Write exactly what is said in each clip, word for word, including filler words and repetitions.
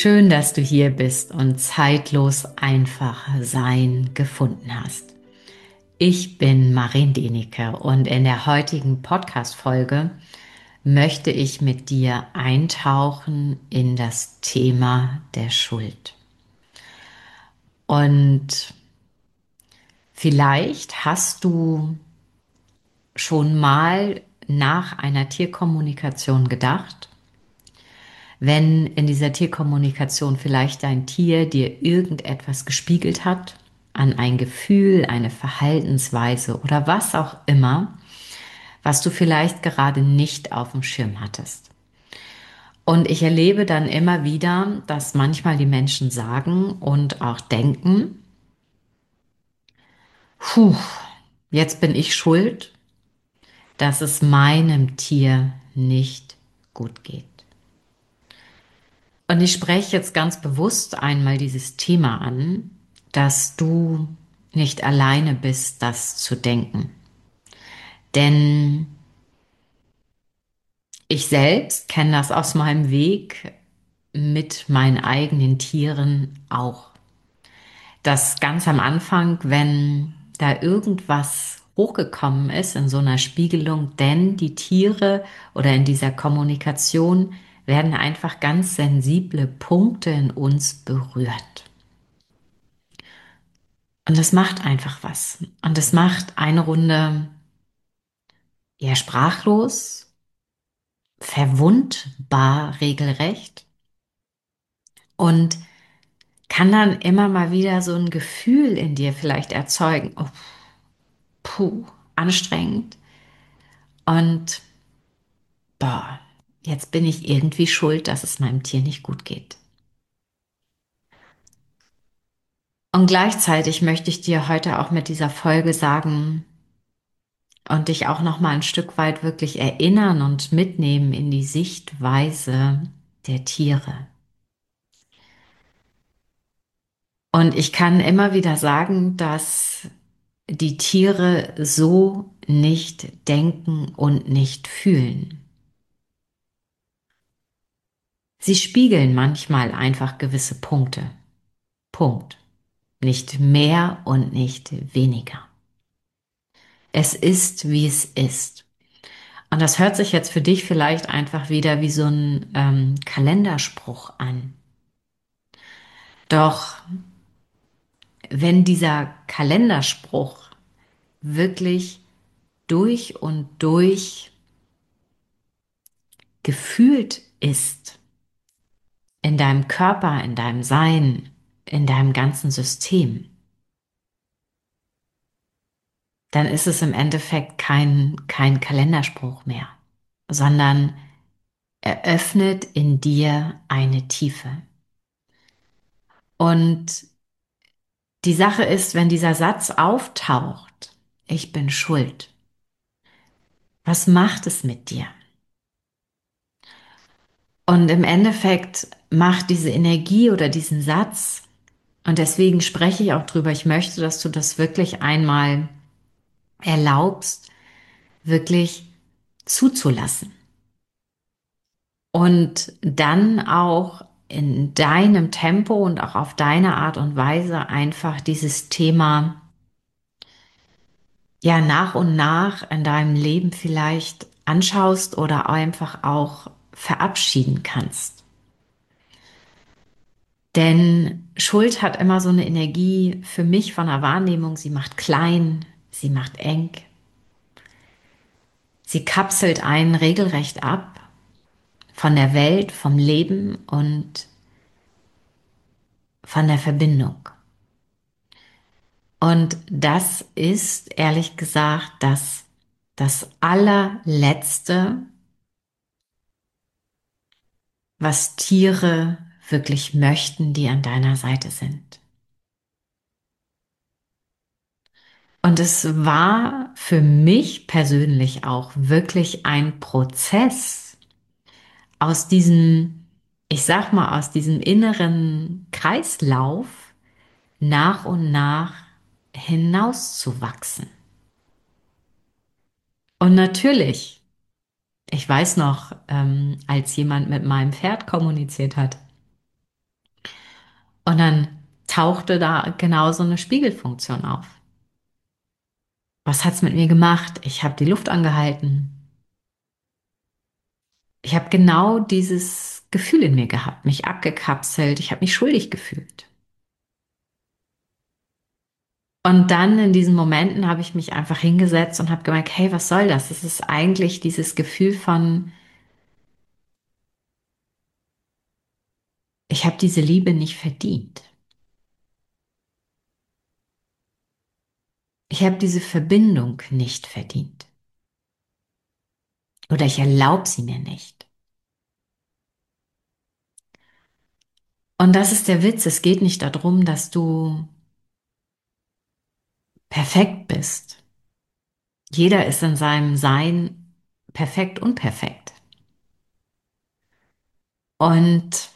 Schön, dass du hier bist und zeitlos einfach sein gefunden hast. Ich bin Marin Denike und in der heutigen Podcast-Folge möchte ich mit dir eintauchen in das Thema der Schuld. Und vielleicht hast du schon mal nach einer Tierkommunikation gedacht, wenn in dieser Tierkommunikation vielleicht dein Tier dir irgendetwas gespiegelt hat, an ein Gefühl, eine Verhaltensweise oder was auch immer, was du vielleicht gerade nicht auf dem Schirm hattest. Und ich erlebe dann immer wieder, dass manchmal die Menschen sagen und auch denken, puh, jetzt bin ich schuld, dass es meinem Tier nicht gut geht. Und ich spreche jetzt ganz bewusst einmal dieses Thema an, dass du nicht alleine bist, das zu denken. Denn ich selbst kenne das aus meinem Weg mit meinen eigenen Tieren auch. Dass ganz am Anfang, wenn da irgendwas hochgekommen ist in so einer Spiegelung, denn die Tiere oder in dieser Kommunikation werden einfach ganz sensible Punkte in uns berührt. Und das macht einfach was. Und das macht eine Runde eher sprachlos, verwundbar regelrecht und kann dann immer mal wieder so ein Gefühl in dir vielleicht erzeugen. Oh, puh, anstrengend. Und boah, jetzt bin ich irgendwie schuld, dass es meinem Tier nicht gut geht. Und gleichzeitig möchte ich dir heute auch mit dieser Folge sagen und dich auch noch mal ein Stück weit wirklich erinnern und mitnehmen in die Sichtweise der Tiere. Und ich kann immer wieder sagen, dass die Tiere so nicht denken und nicht fühlen. Sie spiegeln manchmal einfach gewisse Punkte. Punkt. Nicht mehr und nicht weniger. Es ist, wie es ist. Und das hört sich jetzt für dich vielleicht einfach wieder wie so ein ähm, Kalenderspruch an. Doch wenn dieser Kalenderspruch wirklich durch und durch gefühlt ist, in deinem Körper, in deinem Sein, in deinem ganzen System, dann ist es im Endeffekt kein, kein Kalenderspruch mehr, sondern eröffnet in dir eine Tiefe. Und die Sache ist, wenn dieser Satz auftaucht, ich bin schuld, was macht es mit dir? Und im Endeffekt macht diese Energie oder diesen Satz, und deswegen spreche ich auch drüber, ich möchte, dass du das wirklich einmal erlaubst, wirklich zuzulassen. Und dann auch in deinem Tempo und auch auf deine Art und Weise einfach dieses Thema ja nach und nach in deinem Leben vielleicht anschaust oder einfach auch verabschieden kannst. Denn Schuld hat immer so eine Energie für mich von der Wahrnehmung, sie macht klein, sie macht eng, sie kapselt einen regelrecht ab von der Welt, vom Leben und von der Verbindung. Und das ist ehrlich gesagt das, das allerletzte, was Tiere wirklich möchten, die an deiner Seite sind. Und es war für mich persönlich auch wirklich ein Prozess aus diesem, ich sag mal, aus diesem inneren Kreislauf nach und nach hinauszuwachsen. Und natürlich, ich weiß noch, ähm, als jemand mit meinem Pferd kommuniziert hat, Und dann tauchte da genau so eine Spiegelfunktion auf. Was hat's mit mir gemacht? Ich habe die Luft angehalten. Ich habe genau dieses Gefühl in mir gehabt, mich abgekapselt. Ich habe mich schuldig gefühlt. Und dann in diesen Momenten habe ich mich einfach hingesetzt und habe gemerkt, hey, was soll das? Es ist eigentlich dieses Gefühl von, ich habe diese Liebe nicht verdient. Ich habe diese Verbindung nicht verdient. Oder ich erlaube sie mir nicht. Und das ist der Witz. Es geht nicht darum, dass du perfekt bist. Jeder ist in seinem Sein perfekt und perfekt. Und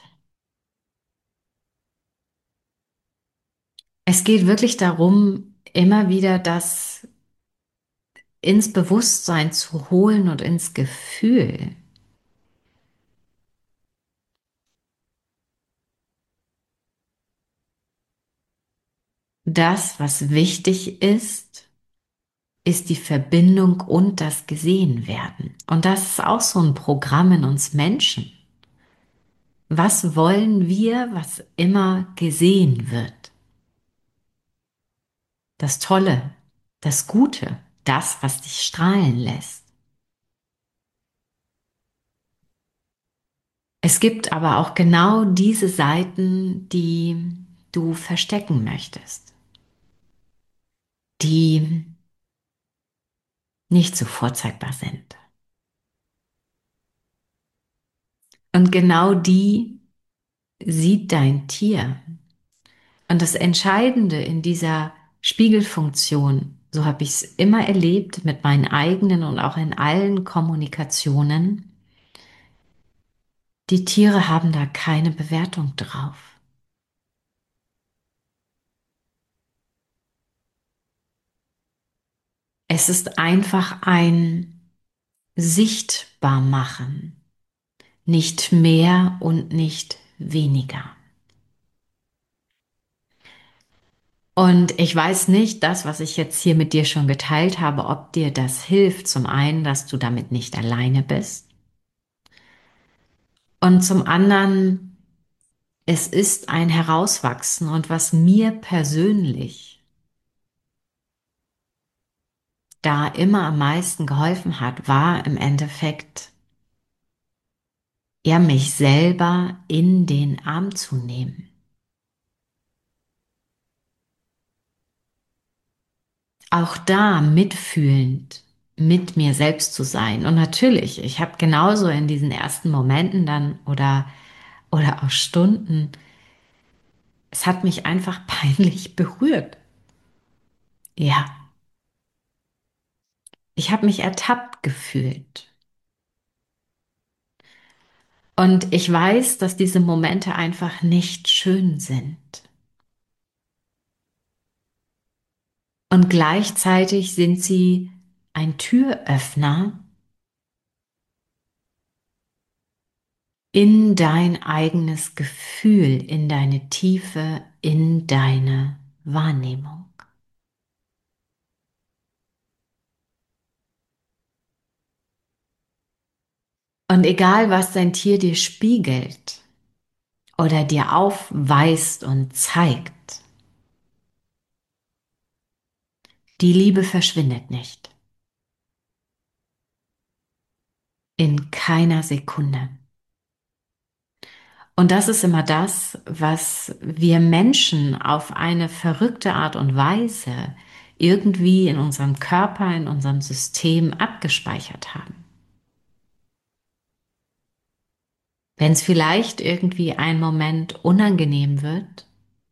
es geht wirklich darum, immer wieder das ins Bewusstsein zu holen und ins Gefühl. Das, was wichtig ist, ist die Verbindung und das Gesehenwerden. Und das ist auch so ein Programm in uns Menschen. Was wollen wir, was immer gesehen wird? Das Tolle, das Gute, das, was dich strahlen lässt. Es gibt aber auch genau diese Seiten, die du verstecken möchtest, die nicht so vorzeigbar sind. Und genau die sieht dein Tier. Und das Entscheidende in dieser Spiegelfunktion, so habe ich es immer erlebt mit meinen eigenen und auch in allen Kommunikationen, die Tiere haben da keine Bewertung drauf. Es ist einfach ein Sichtbarmachen, nicht mehr und nicht weniger. Und ich weiß nicht, das, was ich jetzt hier mit dir schon geteilt habe, ob dir das hilft. Zum einen, dass du damit nicht alleine bist. Und zum anderen, es ist ein Herauswachsen. Und was mir persönlich da immer am meisten geholfen hat, war im Endeffekt, ja, mich selber in den Arm zu nehmen. Auch da mitfühlend mit mir selbst zu sein. Und natürlich, ich habe genauso in diesen ersten Momenten dann oder, oder auch Stunden, es hat mich einfach peinlich berührt. Ja, ich habe mich ertappt gefühlt. Und ich weiß, dass diese Momente einfach nicht schön sind. Und gleichzeitig sind sie ein Türöffner in dein eigenes Gefühl, in deine Tiefe, in deine Wahrnehmung. Und egal, was dein Tier dir spiegelt oder dir aufweist und zeigt, die Liebe verschwindet nicht. In keiner Sekunde. Und das ist immer das, was wir Menschen auf eine verrückte Art und Weise irgendwie in unserem Körper, in unserem System abgespeichert haben. Wenn es vielleicht irgendwie ein Moment unangenehm wird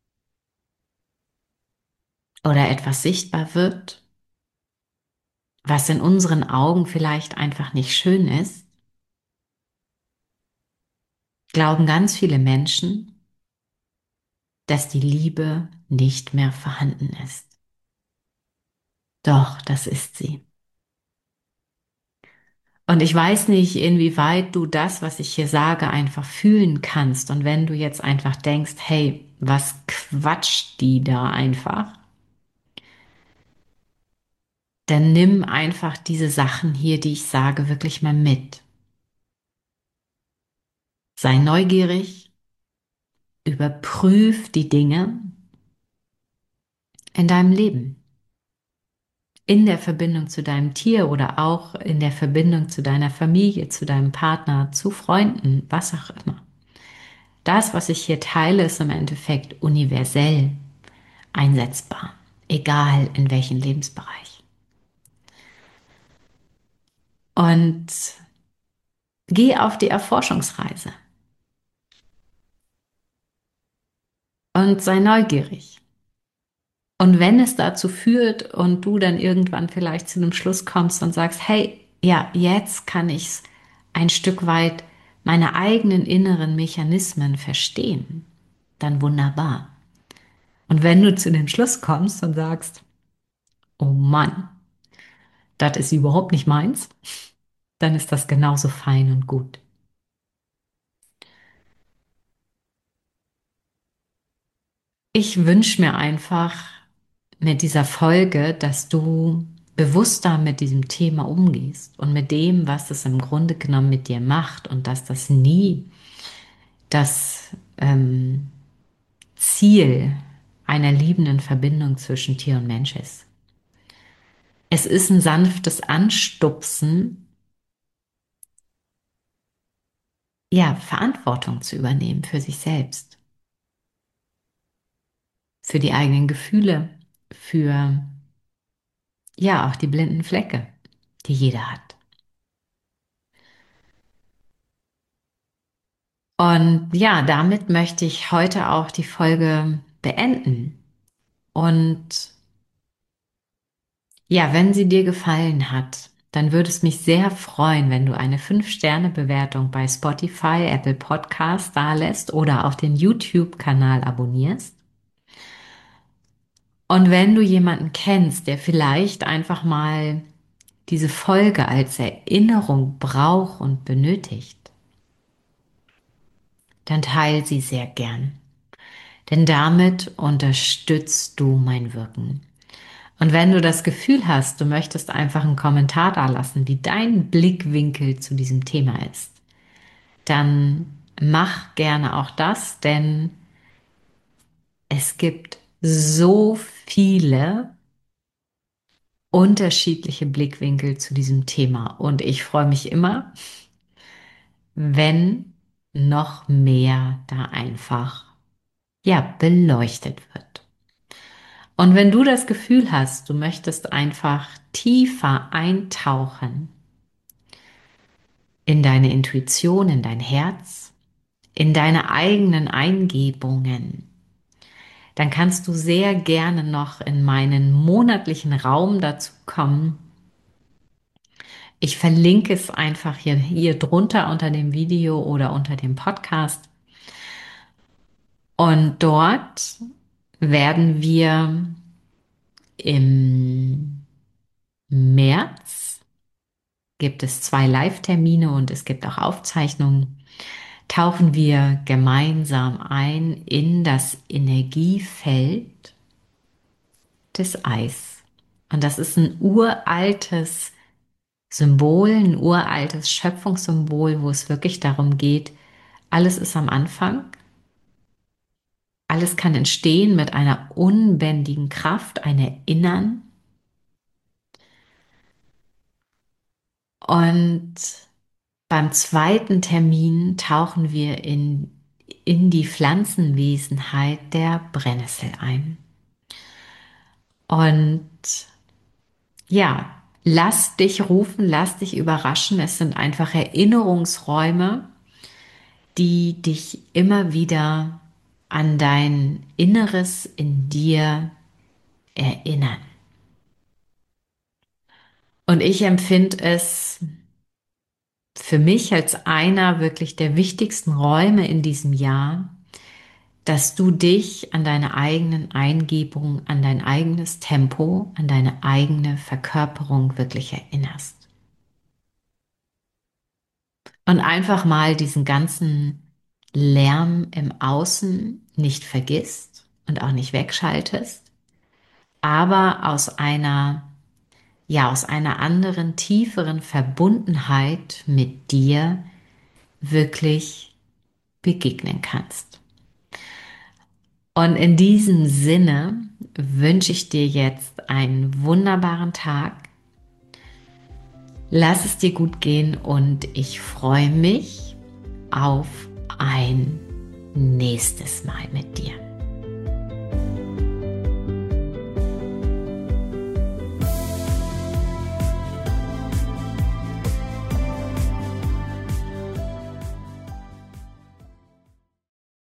oder etwas sichtbar wird, was in unseren Augen vielleicht einfach nicht schön ist, glauben ganz viele Menschen, dass die Liebe nicht mehr vorhanden ist. Doch, das ist sie. Und ich weiß nicht, inwieweit du das, was ich hier sage, einfach fühlen kannst. Und wenn du jetzt einfach denkst, hey, was quatscht die da einfach, dann nimm einfach diese Sachen hier, die ich sage, wirklich mal mit. Sei neugierig, überprüf die Dinge in deinem Leben, in der Verbindung zu deinem Tier oder auch in der Verbindung zu deiner Familie, zu deinem Partner, zu Freunden, was auch immer. Das, was ich hier teile, ist im Endeffekt universell einsetzbar, egal in welchem Lebensbereich. Und geh auf die Erforschungsreise und sei neugierig. Und wenn es dazu führt und du dann irgendwann vielleicht zu einem Schluss kommst und sagst, hey, ja, jetzt kann ich ein Stück weit meine eigenen inneren Mechanismen verstehen, dann wunderbar. Und wenn du zu dem Schluss kommst und sagst, oh Mann, das ist überhaupt nicht meins, dann ist das genauso fein und gut. Ich wünsche mir einfach mit dieser Folge, dass du bewusster mit diesem Thema umgehst und mit dem, was es im Grunde genommen mit dir macht und dass das nie das ähm, Ziel einer liebenden Verbindung zwischen Tier und Mensch ist. Es ist ein sanftes Anstupsen, ja, Verantwortung zu übernehmen für sich selbst, für die eigenen Gefühle, für, ja, auch die blinden Flecke, die jeder hat. Und ja, damit möchte ich heute auch die Folge beenden. Und ja, wenn sie dir gefallen hat, dann würde es mich sehr freuen, wenn du eine fünf Sterne Bewertung bei Spotify, Apple Podcasts dalässt oder auch den YouTube-Kanal abonnierst. Und wenn du jemanden kennst, der vielleicht einfach mal diese Folge als Erinnerung braucht und benötigt, dann teile sie sehr gern. Denn damit unterstützt du mein Wirken. Und wenn du das Gefühl hast, du möchtest einfach einen Kommentar dalassen, wie dein Blickwinkel zu diesem Thema ist, dann mach gerne auch das, denn es gibt so viele unterschiedliche Blickwinkel zu diesem Thema. Und ich freue mich immer, wenn noch mehr da einfach, ja, beleuchtet wird. Und wenn du das Gefühl hast, du möchtest einfach tiefer eintauchen in deine Intuition, in dein Herz, in deine eigenen Eingebungen, dann kannst du sehr gerne noch in meinen monatlichen Raum dazu kommen. Ich verlinke es einfach hier, hier drunter unter dem Video oder unter dem Podcast. Und dort werden wir im März, gibt es zwei Live-Termine und es gibt auch Aufzeichnungen, tauchen wir gemeinsam ein in das Energiefeld des Eis. Und das ist ein uraltes Symbol, ein uraltes Schöpfungssymbol, wo es wirklich darum geht, alles ist am Anfang, alles kann entstehen mit einer unbändigen Kraft, ein Erinnern. Und beim zweiten Termin tauchen wir in, in die Pflanzenwesenheit der Brennnessel ein. Und ja, lass dich rufen, lass dich überraschen. Es sind einfach Erinnerungsräume, die dich immer wieder an dein Inneres in dir erinnern. Und ich empfinde es für mich als einer wirklich der wichtigsten Räume in diesem Jahr, dass du dich an deine eigenen Eingebungen, an dein eigenes Tempo, an deine eigene Verkörperung wirklich erinnerst. Und einfach mal diesen ganzen Lärm im Außen nicht vergisst und auch nicht wegschaltest, aber aus einer, ja, aus einer anderen, tieferen Verbundenheit mit dir wirklich begegnen kannst. Und in diesem Sinne wünsche ich dir jetzt einen wunderbaren Tag. Lass es dir gut gehen und ich freue mich auf ein nächstes Mal mit dir.